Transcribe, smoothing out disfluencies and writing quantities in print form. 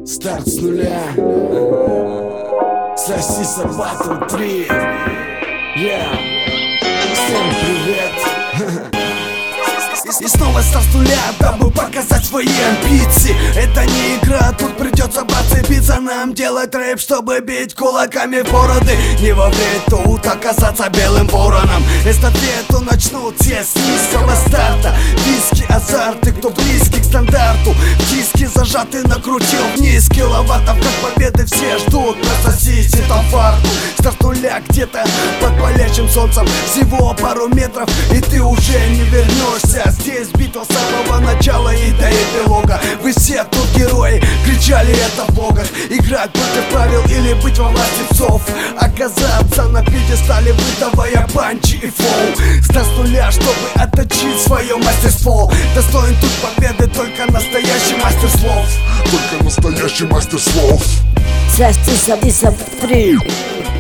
Старт с нуля. Сосиса Батл 3. Всем привет. И снова старт с нуля, дабы показать свои амбиции. Это не игра, тут придется подцепиться нам, делать рэп, чтобы бить кулаками в бороды. Не во время тут оказаться белым вороном. Эстафету начнут все с низкого старта. Виски, азарты, кто близкий к стандарту. Диски зажаты, накрутил вниз киловаттов, как победы все ждут. Насосите там фарту. Старт нуля где-то под палящим солнцем. Всего пару метров, и ты уже не вернешься. Здесь битва с самого начала и до эпилога. Вы все тут герои, кричали это в блогах. Играть против правил или быть во власти псов. Оказаться на пьедестале, выдавая панчи и флоу. Старт с нуля, чтобы отточить свое мастерство. Достоин тут победы только настоящий мастер слов. Только настоящий мастер слов. Сосиса 3.